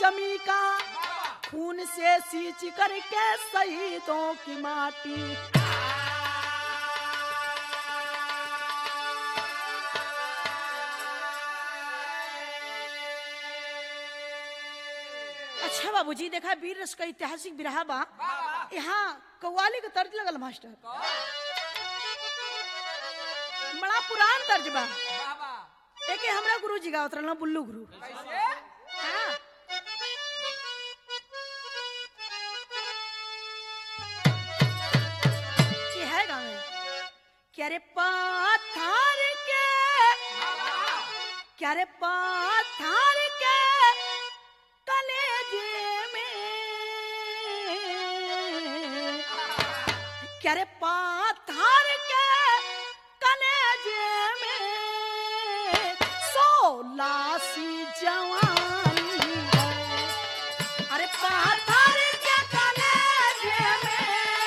कमी का, खून से सींच करके शहीदों की माटी। अच्छा बाबूजी, देखा वीर रस का ऐतिहासिक बिरहा बा, यहाँ कव्वाली का तर्ज लगल मास्टर, बड़ा पुरान तर्ज बा। एक हमरा गुरु जी गावत रहना, बुल्लू गुरु। हाँ। ये है गाँव क्या रे पाथर के, क्या रे पाथर के कलेजे में, क्या रे पाथर के कलेजे में 16 सी जवानी है। अरे पाथर के कलेजे में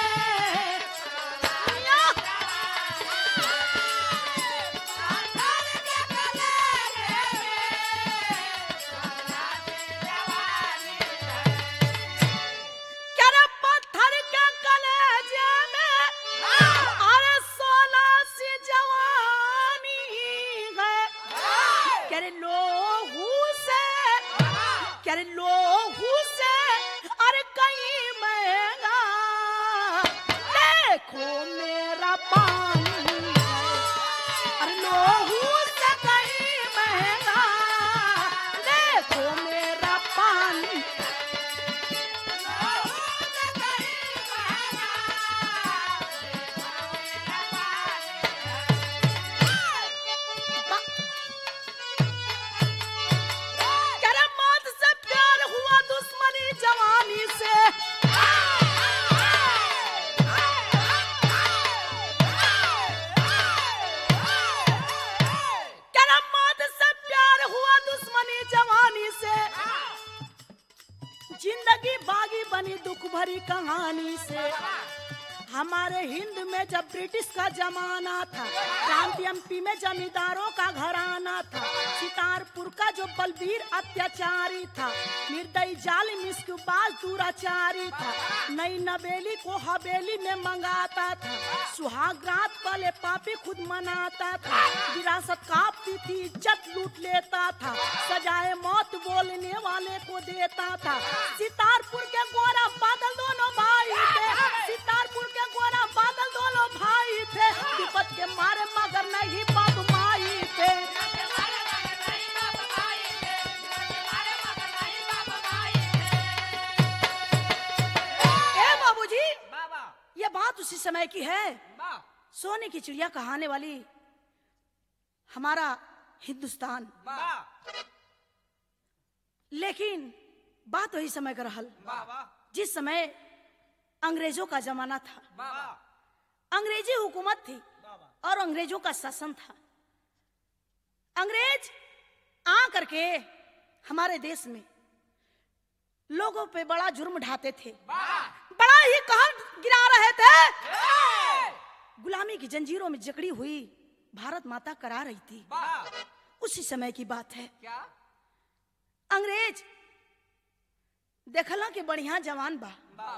कहानी से। हमारे हिंद में जब ब्रिटिश का जमाना था, क्रांति एमपी में जमींदारों का घराना था। सितारपुर का जो बलबीर अत्याचारी था, निर्दयी जालिम इश्कबाज दुराचारी था। नई नवेली को हवेली में मंगाता था, सुहाग रात वाले पापी खुद मनाता था। विरासत काटती थी, इज्जत लूट लेता था, सजाए मौत बोलने वाले को देता था। सितारपुर के गोरा बादल दोनों भाई थे, सितारपुर के गोरा बादल दोनों भाई थे। विपत के मारे मगर नहीं बदमाई थे। ए बाबूजी, ये बात उसी समय की है। सोने की चिड़िया कहाने वाली हमारा हिंदुस्तान, लेकिन बात वही समय का रहल जिस समय अंग्रेजों का जमाना था। अंग्रेजी हुकूमत थी और अंग्रेजों का शासन था। अंग्रेज आ करके हमारे देश में लोगों पे बड़ा जुर्म ढाते थे, बड़ा ही कहर गिरा रहे थे। गुलामी की जंजीरों में जकड़ी हुई भारत माता करा रही थी। उसी समय की बात है। अंग्रेज देखला कि बढ़िया जवान बा,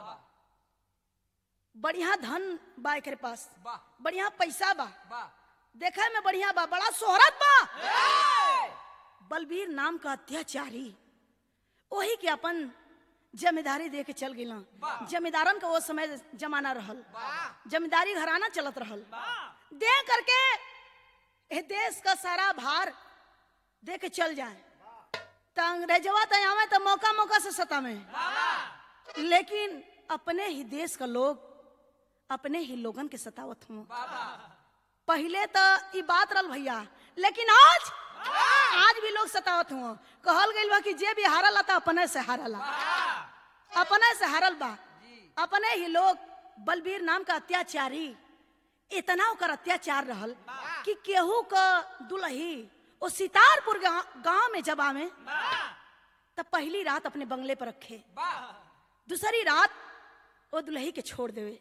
बढ़िया धन बा एकरे पास, बढ़िया पैसा बा, देखे में बढ़िया बा, बड़ा शोहरत बा। बलबीर नाम का अत्याचारी वही के अपन जमींदारी दे के चल गिला। जमींदारन का वो समय जमाना रहल, जमींदारी घराना चलत रहल। दे करके ए देश का सारा भार दे के चल जाए तो अंग्रेजवा तो आवे तो मौका मौका से सतावे, लेकिन अपने ही देश का लोग अपने ही लोगन के सतावत हुआ। पहले तो ये बात रहल भैया, लेकिन आज भी लोग सतावत हुआ। कहल गइल बा कि जे भी हारल था अपने से हारला, अपने से हारल बा। अपने ही लोग बलबीर नाम का अत्याचारी इतना ओकर अत्याचार रहल कि केहू का दुल्ही वो सितारपुर गांव में जब आवे तब पहली रात अपने बंगले पर रखे, दूसरी रात वो दुल्ही के छोड़ देवे।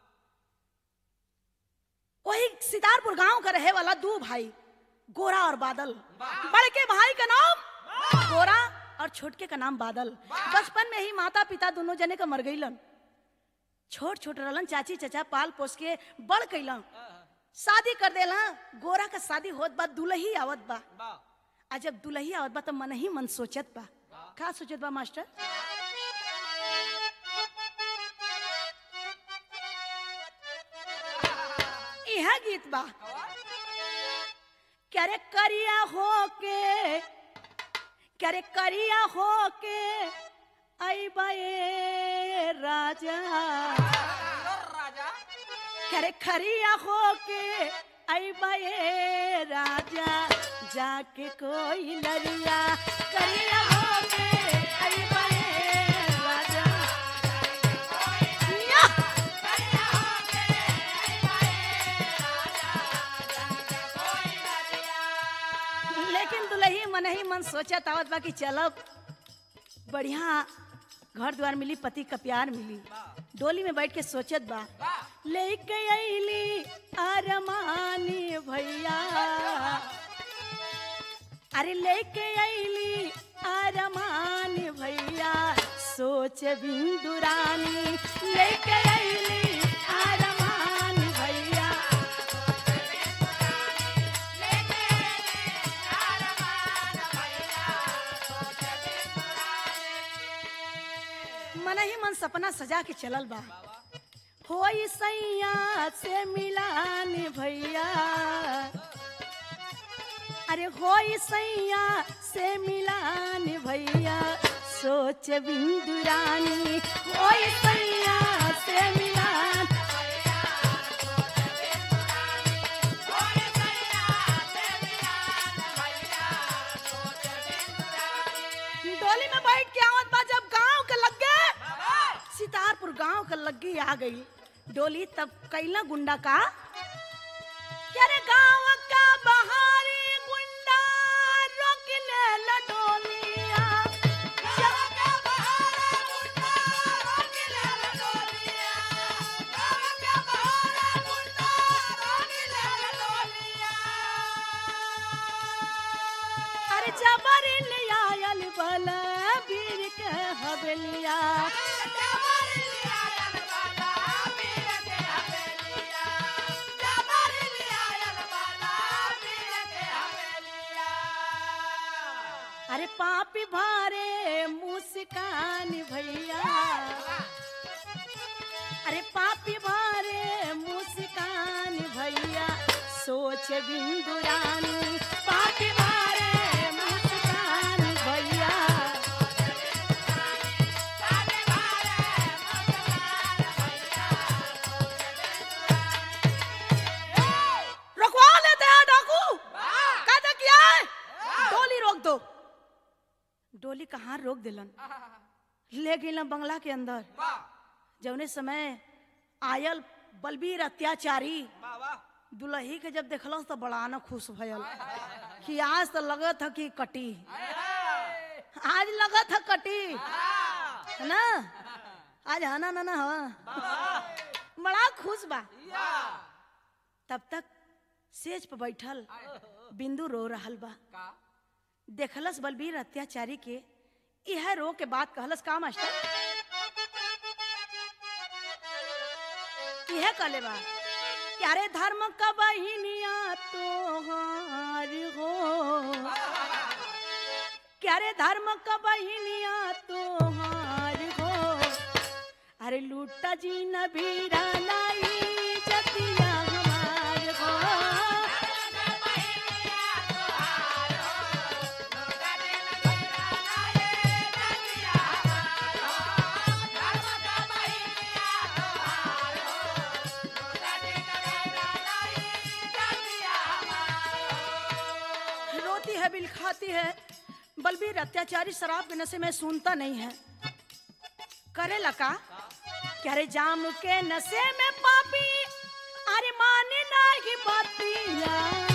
वही सितारपुर गांव का रहे वाला दो भाई गोरा और बादल। बड़के भाई का नाम गोरा और और छोटके का नाम बादल। बचपन में ही माता पिता दोनों जने का मर गईलन। छोट छोट रहलन, चाची चचा पाल पोस के बड़ कैलन, शादी कर देला। गोरा का शादी होत बा, दुल्ही आवत बा। आ जब दुल्ही आवत बा तो मन ही मन सोचत बा। का सोचत बा मास्टर? यह गीत बा, क्या रे करिया होके, क्या रे करिया होके आई बाए राजा, क्या रे खरिया होके आई बाए राजा, जाके कोई लरिया करिया होके आई बाए राजा। लेकिन दुल्ही मन ही मन सोचत आवत बा कि चलब बढ़िया घर द्वार मिली, पति का प्यार मिली। डोली में बैठ के सोचत बा, लेके अइली अरमानी भैया, अरे लेके अइली अरमानी भैया, सोच बिंदु रानी, लेके अइली अरमानी भैया। मन ही मन सपना सजा के चलल बा, होई सैया से मिलान भैया, अरे होई सैया से मिलान भैया, सोच बिंदु रानी, होई सैया से मिलान। डोली में बैठ के आवत बा, जब गांव के लग गए, सितारपुर गांव के लग्गी आ गई डोली, तब कैला गुंडा का, क्या रे गांव का बहारी गुंडा रोक ले लडोलिया, गांव का बहारा गुंडा रोक ले लडोलिया, गांव का बहारा गुंडा रोक ले लडोलिया। अरे जबर ले आयल बला वीर के हवेलिया, अरे पापी भारे मुस्कान भैया, अरे पापी भारे मुस्कान भैया, सोच बिंदु रानी, पापी भारे मुस्कान भैया। रुकवा लेते हैं डाकू, कहते क्या है? डोली रोक दो। डोली कहाँ रोक दिलन, ले गई बंगला के अंदर। जौने समय आयल बलबीर अत्याचारी दुल्ही के जब देखल तो बड़ा न खुश भयल कि आज तो लगत है कि कटी, आज लगत है कटी, है ना, आज हना ना बड़ा खुश बा। तब तक सेज पे बैठल बिंदु रो रहल बा, देखलस बलबीर अत्याचारी के, यह रो के बात कहलस का मास्टर, यह कहले बा, क्या रे धर्म का बहिनिया तोहार हो, क्या रे धर्म का बहिनिया तोहार हो, अरे लूटा जी नबीरा नाई जतिया हमार हो। बिल खाती है, बलबीर अत्याचारी शराब के नशे में सुनता नहीं है, करे लका, क्या रे जाम के नशे में पापी, अरे माने नहीं बातिया,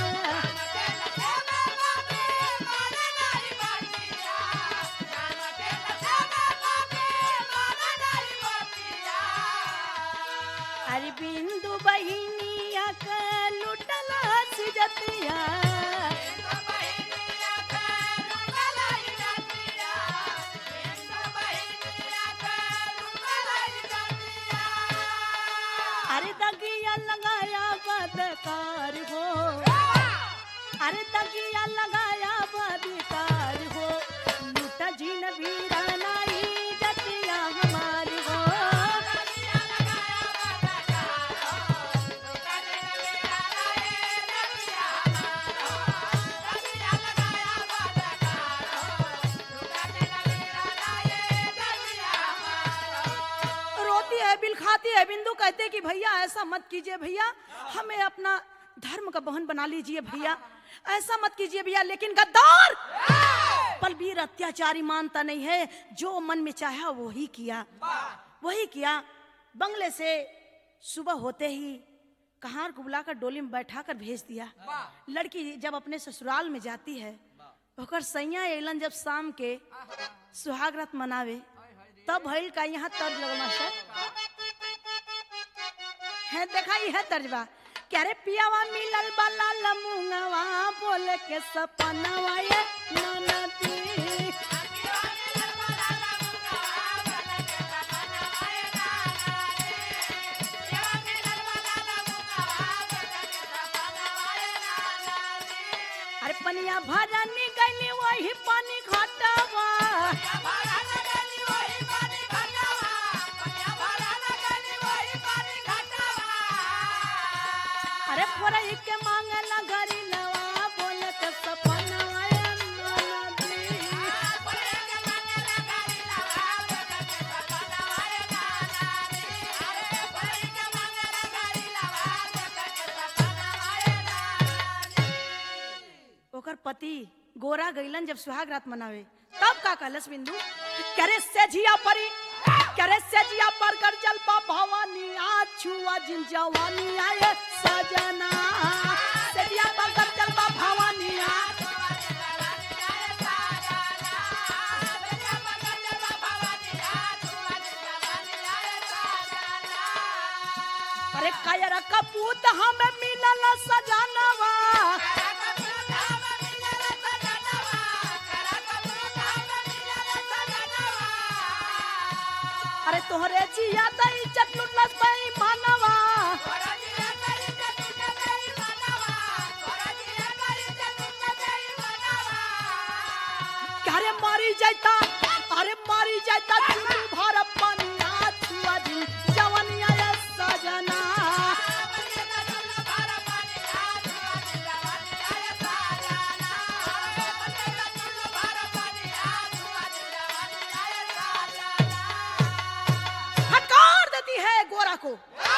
अरे बिंदु बहिनिया का लुटला सिजतिया, आती है बिंदु, कहते कि भैया ऐसा मत कीजिए भैया, हमें अपना धर्म का बहन बना लीजिए भैया, ऐसा मत कीजिए भैया। लेकिन गद्दार बलबीर अत्याचारी मानता नहीं है, जो मन में चाहा वही किया, वही किया। बंगले से सुबह होते ही कहार को बुलाकर डोली में बैठा कर भेज दिया। लड़की जब अपने ससुराल में जाती है, ओकर सैया एलन जब शाम के सुहाग रात मनावे, तब भइल का यहाँ तर्ज लगना सर है, देखा है तर्जबा, क्या रे पियावा मिलल बाला लमुंगवा, बोले के सपनवा ये ननदी। अरे पनिया भरनी गईली वही पानी घटवा, अरे फोरई के मांगला घरी लवा, बोले के सपनवा ये ननदी। ओकर पति गोरा गईलन जब सुहाग रात मनावे, तब का कहलस बिंदु, करे से झिया परी, करे से झिया पर कर जलपा भवानी, आ छुआ जिन जवानी आए सजना, से झिया पर कर जलपा भवानी आ। अरे कायर कपूत हमें मिलल सजनवा, अरे तोहरे जिया दई चटलुलस बई मानवा, अरे मारी जाता, अरे मारी जाता चुनु भर पनिया, छुआ दिन जवनिया ये सजना। हकार देती है गोरा को।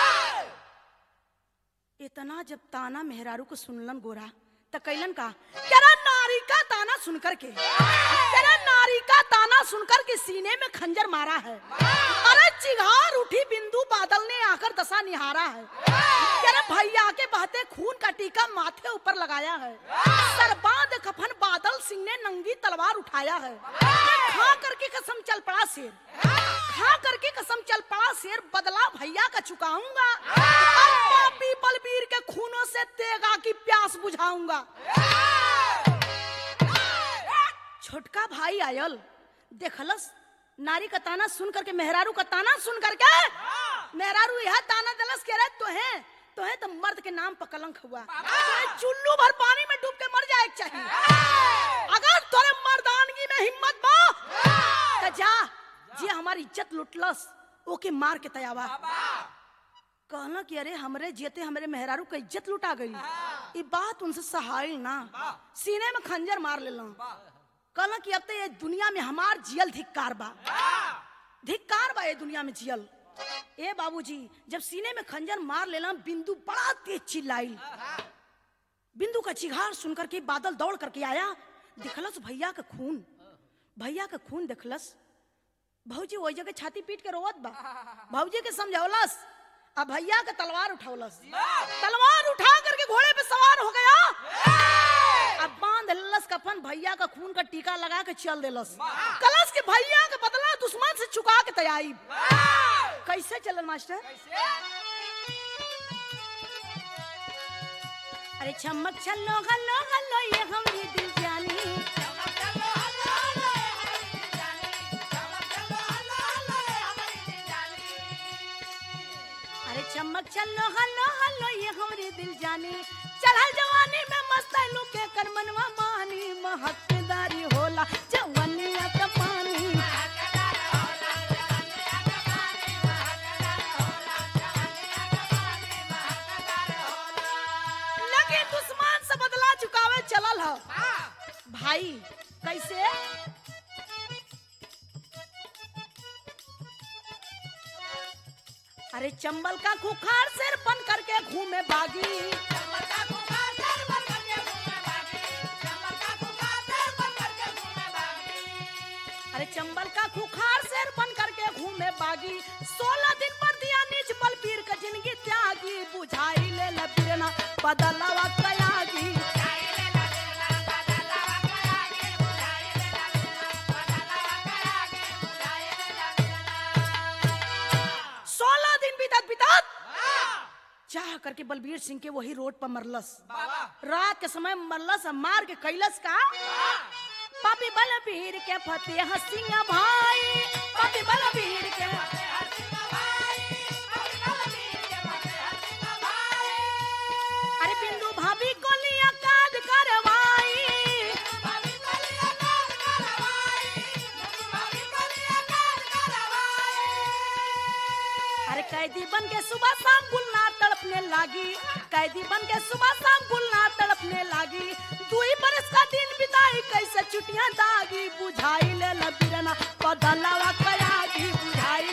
इतना जब ताना मेहरारू को सुनलन गोरा, तो कैलन का, तेरा नारी का ताना सुनकर के, तेरा नारी का ताना सुनकर के सीने में खंजर मारा है। अरे चिघार उठी बिंदु, बादल ने आकर दशा निहारा है। तेरे भैया के बहते खून का टीका माथे ऊपर लगाया है। सरबाद कफन बादल सिंह ने नंगी तलवार उठाया है। खा करके कसम चल पड़ा शेर, खा करके कसम चल पड़ा शेर, बदला भैया का चुकाऊंगा, पापी बलबीर के खूनों से तेगा की प्यास बुझाऊंगा। छोटका भाई आयल देखलस, नारी का ताना सुन करके, मेहरारू का ताना सुन करके, मेहरारू यह ताना दलस के रे तो है तो मर्द के नाम पर कलंक हुआ, तो चुल्लू भर पानी में डूब के मर जाए चाहिए। अगर तोरे मर्दानगी में हिम्मत बा तो जा, जे हमारी इज्जत लुटलस ओके मार के तयावा। कहना कि अरे हमरे जेते हमरे मेहरारू का इज्जत लुटा गई, ये बात उनसे सहाय ना, सीने में खंजर मार लेला। कहना कि अब तो ये दुनिया में हमार जियल धिक्कार बा, धिक्कार बा ये दुनिया में जियल। ए बाबूजी जब सीने में खंजर मार लेला, बिंदु बड़ा तेज चिल्लाई। बिंदु का चिघार सुनकर के बादल दौड़ करके आया, दिखलस भैया का खून, भैया का खून देखलस। भौजी वही जगह छाती पीट के रोवत बा, भौजी के समझौलस। अब भैया का तलवार उठौलस, तलवार उठा करके घोड़े पे सवार हो गया। अब बांध ललस कफन, भैया का खून का टीका लगा के चल देलस। कलश के भैया का बदला दुश्मन से चुका के तैयारी। कैसे चलन मास्टर? अरे चमक चलो हल्लो हल्लो ये हमरी दिल जानी, अरे चमक चलो हल्लो हल्लो ये हमरी दिल जानी, चढ़ल जवानी में मस्त लुके कर मनवा मानी, महकदारी होला जवानिया का पानी। लगे दुश्मन से बदला चुकावे चलल है भाई। कैसे? अरे चंबल का खुखार सिर बन करके घूमे बागी, अरे चंबल का खुखार सिर बन करके घूमे बागी। 16 दिन पर दिया निज बलबीर का जिंदगी त्यागी, बुझाई ले लबीरना बदलवा कयागी। 16 दिन बीतत बीतत चाह करके बलबीर सिंह के वही रोड पर मरलस, रात के समय मरलस, मार के कैलस का पापी बलबीर के फतेह सिंह भाई, पापी बलबीर के अरे बिंदु भाभी को लिया काज करवाई, अरे कैदी बन के सुबह शाम गुलनार तड़पने लागी, कैदी बन के सुबह शाम गुलनार तड़पने लागी। 2 बरस का दिन बिताई कैसे छुट्टियां दागी, बुझाई ले लबीरना बदलवा कयागी, बुझाई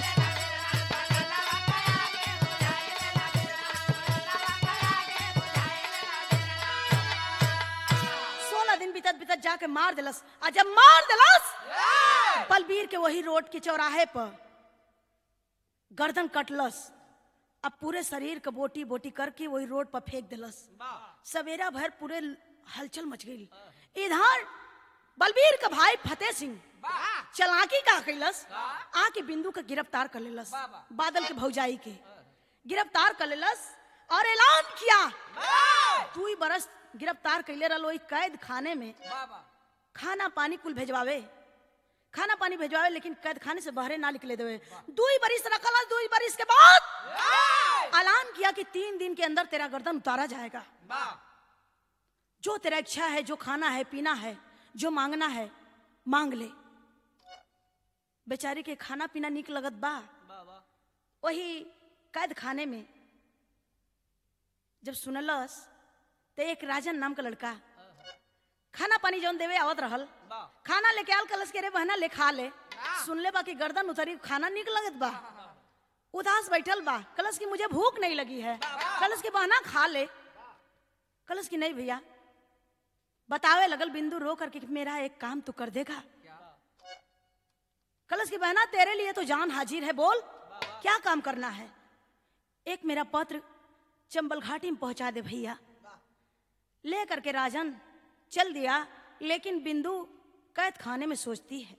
16 दिन बीतत बीतत जाके मार दिलस। आ जब मार दिलस बलबीर के वही रोड के चौराहे पर गर्दन कटलस, अब पूरे शरीर का बोटी बोटी करके वही रोड पर फेंक दिलस। सवेरा भर पूरे हलचल मच गई। इधर बलबीर का भाई फतेह सिंह चलाकी का कैलस, आके बिंदु का गिरफ्तार कर लेलस, बादल के भौजाई के गिरफ्तार कर लेलस और ऐलान किया 2 बरस गिरफ्तार कैले रहो कैद खाने में, खाना पानी कुल भेजवावे, खाना पानी भेजवावे, लेकिन कैद खाने से बाहर ना निकले देवे। 2 बरिस रखल, 2 बरिस के बाद ऐलान किया कि 3 दिन के अंदर तेरा गर्दन उतारा जाएगा। जो तेरा इच्छा है, जो खाना है पीना है, जो मांगना है मांग ले। बेचारी के खाना पीना निक लगत बा। वही कैद खाने में जब सुनलस तो एक राजन नाम का लड़का खाना पानी जौन देवे आवत रहल, खाना लेके आल, कलश के रे बहना ले खा ले। सुन ले बा कि गर्दन उतरी, खाना निक लगत बा, उदास बैठल बा। कलश की मुझे भूख नहीं लगी है, कलश के बहना खा ले। कलश की नहीं भैया। बतावे लगल बिंदु रो करके कि मेरा एक काम तू कर देगा। कलश की बहना तेरे लिए तो जान हाजिर है, बोल क्या काम करना है। एक मेरा पत्र चंबल घाटी में पहुंचा दे भैया। ले करके राजन चल दिया, लेकिन बिंदु कैद खाने में सोचती है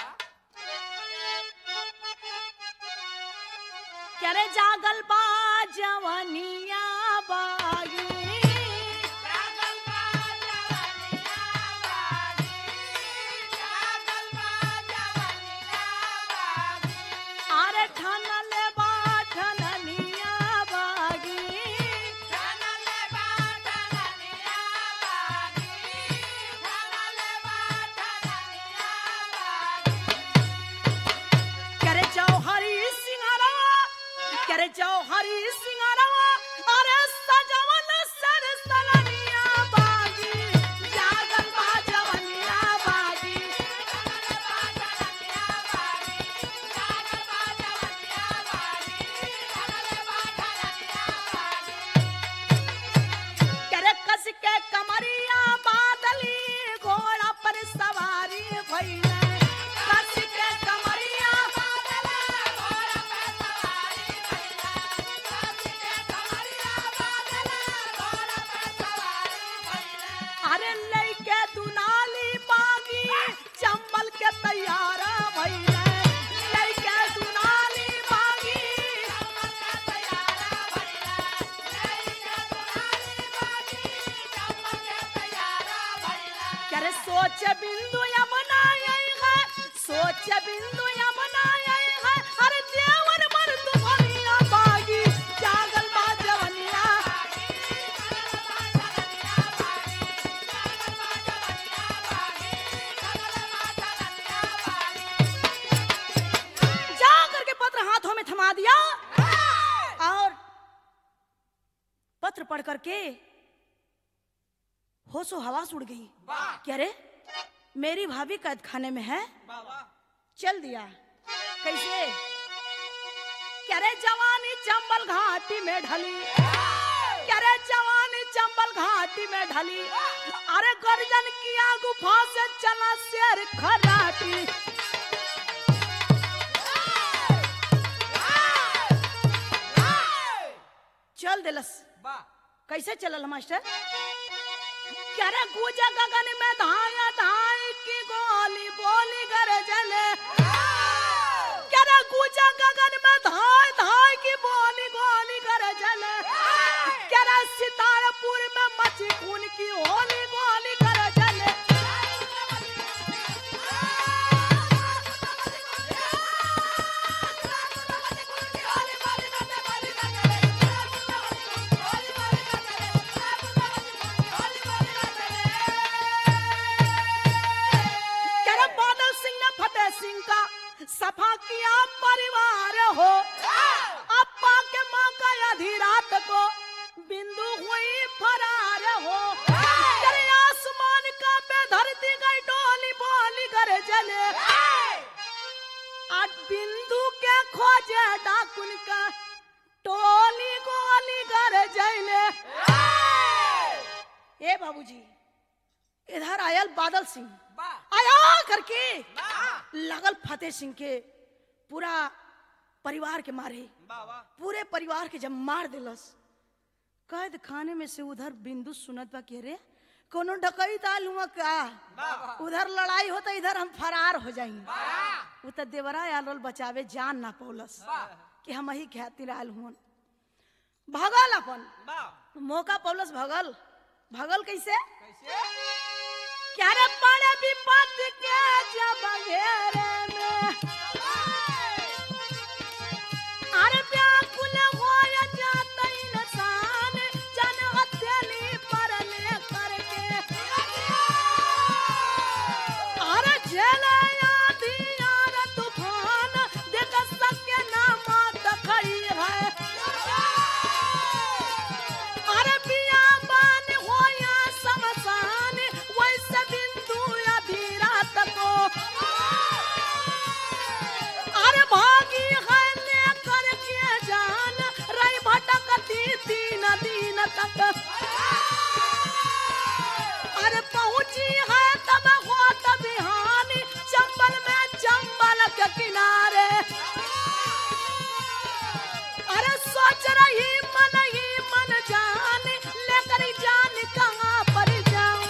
क्या रे जागल बा जवानिया बागी, अरे ठानल बा ठननिया बागी, करे जौहरी सिंगारवा, करे जौहरी सिंगारवा, अरे सजवन सर सलनिया बागी, जागल बा जवनिया बागी, करे कस के कमरिया बादली घोड़ा पर सवारी भइले, कस के कमरिया अरे लइके दुनाली बागी चंबल के तैयार भइले, लइके दुनाली बागी करे सोच बिंदु बनाए है, सोच बिंदु बनाए है, अरे देवर मर तू भनिया बागी, जागल बा जवनिया जा करके पत्र हाथों में थमा दिया और पत्र पढ़ करके होशो हवास उड़ गई। क्या रे मेरी भाभी कैद खाने में है, चल दिया। कैसे क्या रे जवानी चंबल घाटी में ढली, क्या रे जवानी चंबल घाटी में ढली। अरे गर्जन किया गुफा से चला शेर खराटी। चल दिलस, कैसे चलल मास्टर? क्या रे गूंजा गगन में धाया धाई की गोली गोली गरजले। क्या रे गूंजा गगन में धाय धाय की बोली गोली गरजले। क्या रे सितारपुर में मची खून की होली गोली गरजले। सिंह का सफा किया परिवार हो, अप्पा के मौका आधी रात को बिंदु हुई फरार हो। तेरे आसमान का पे धरती गई डोली बोली गरजले। आज बिंदु के खोजे डाकुन का टोली गोली गरजले। ए बाबूजी, इधर आयल बादल सिंह आया करके लगल फतेह सिंह के पूरा परिवार के मारे, पूरे परिवार के जब मार दिलस। कैद खाने में से उधर बिंदु सुनत बा के रे कोनो डकैत आल हुआ का, उधर लड़ाई होता इधर हम फरार हो जाएंगे। उधर देवरा आल बचावे जान ना पौलस कि हम ही खातिर आल हुन। भगल अपन मौका पौलस, भगल भगल कैसे? क्या रे पड़े विपत के जब घेरे में, अरे व्याकुल हो जाता इंसान जन हथेली पर ले करके। अरे झेले आंधी यार तूफान देख सके ना मौत खड़ी है। अरे बियाबान हो या शमशान वैसे बिंदु आधी रात को। अरे भागी है लेकर के जान रही भटकती 3 दिन तक। अरे पहुंची है तब होत बिहान चंबल में चंबल के किनारे। अरे सोच रही मन जान लेकर जान कहाँ पर जाऊं।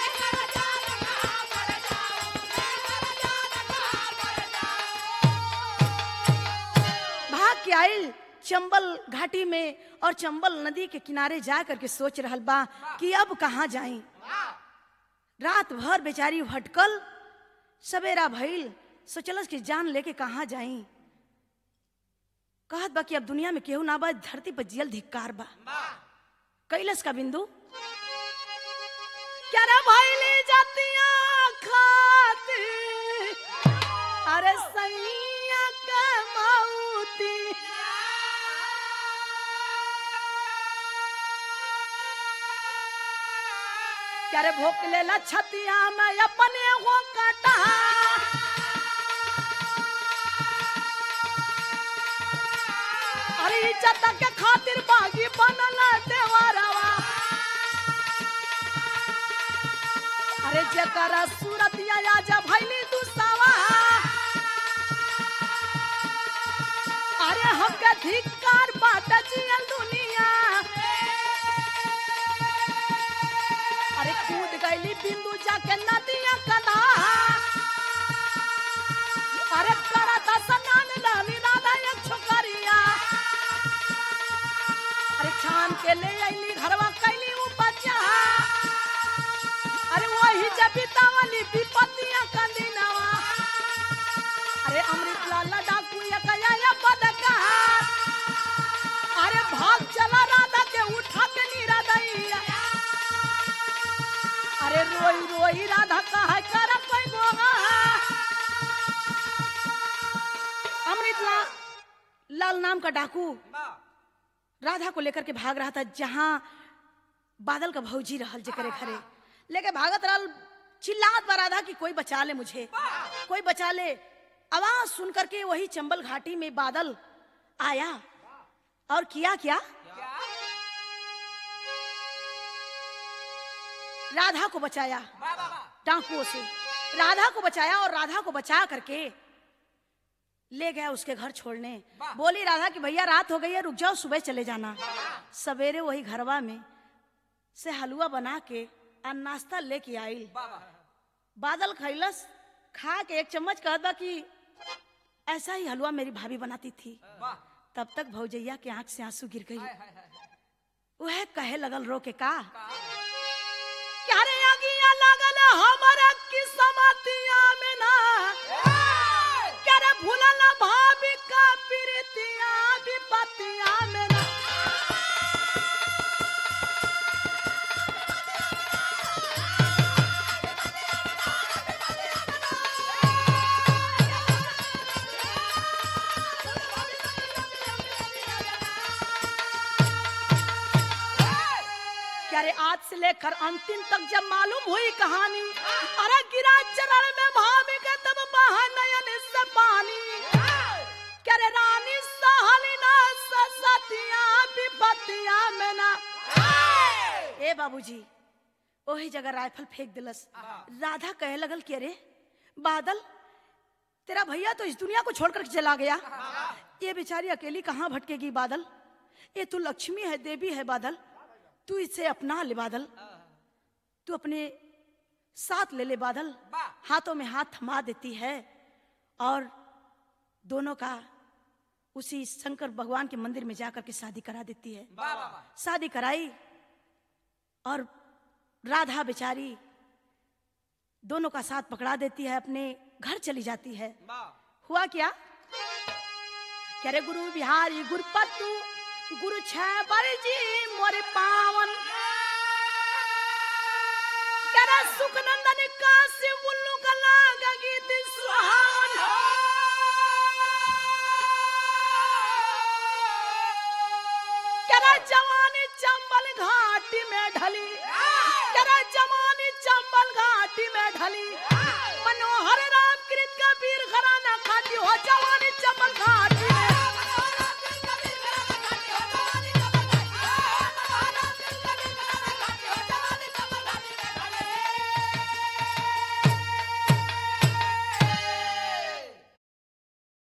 भाग के आइल चंबल घाटी में और चंबल नदी के किनारे जा करके सोच रहल बा कि अब कहाँ जाई। रात भर बेचारी भटकल, सवेरा भइल, सोचलस कि जान लेके कहाँ जाई। कहत बा कि अब दुनिया में केहू ना बा, धरती पर जियल धिक्कार बा। कैलस का बिंदु क्या रे भइली जातिया खाती, अरे सैया के मौती। क्या रे भोक लेला छतिया में अपने हो काटा। अरे इज्जत के खातिर बागी बनल देवरवा। अरे जकरा सूरतिया आज भइली दुसवा। अरे हमके धिक्कार बाट जियल दुनिया। अरे कूद गईली बिंदु जाके नदिया कदा। अरे करत स्नान डाली राधा एक छोकरिया। अरे छान के ले आईली घरवा कैली उपजा। अरे वही जब बितावली विपत्तियां का दिनवा। अरे अमृत लाल डाकू या बदका। अरे भाग चला राधा के उठा के नीरा दैया। अरे रोई रोई राधा कहा कर कोई गोगा। अमृत लाल नाम का डाकू राधा को लेकर के भाग रहा था, जहां बादल का भौजी रहल जेकरे घरे लेके भागत रहल। चिल्लात बा राधा कि कोई बचा ले मुझे, कोई बचा ले। आवाज सुन करके वही चंबल घाटी में बादल आया और किया क्या? राधा को बचाया डाकुओं से, राधा को बचाया और राधा को बचा करके ले गया उसके घर छोड़ने। बोली राधा कि भैया रात हो गई है, रुक जाओ, सुबह चले जाना। सवेरे वही घरवा में से हलवा बना के और नाश्ता लेके आई। बादल खैलस, खा के एक चम्मच कहत बा कि ऐसा ही हलवा मेरी भाभी बनाती थी। तब तक भौजैया के आंख से आंसू गिर गई। वह कहे लगल रो के का क्या रे आगिया लगल हमारा किस्मतिया में ना, क्या रे भूलल भाभी का प्रीतिया विपतिया में ना। अरे आज से लेकर अंतिम तक जब मालूम हुई कहानी, अरे गिरा चरण में भाभी के तब बहा नयन से पानी। क्या रे रानी सहलिना सतिया विपतिया में ना। ए बाबूजी वही जगह राइफल फेंक दिलस। राधा कहे लगल कि अरे बादल, तेरा भैया तो इस दुनिया को छोड़कर चला गया, ये बेचारी अकेली कहाँ भटकेगी बादल। ये तू लक्ष्मी है, देवी है बादल, तू इसे अपना ले बादल, तू अपने साथ ले ले बादल। हाथों में हाथ थमा देती है और दोनों का उसी शंकर भगवान के मंदिर में जाकर के शादी करा देती है। शादी कराई और राधा बेचारी दोनों का साथ पकड़ा देती है, अपने घर चली जाती है। हुआ क्या? कह रे गुरु बिहारी गुरुपतु गुरु छह जी मोरे पावन, कह रे सुख नंदन का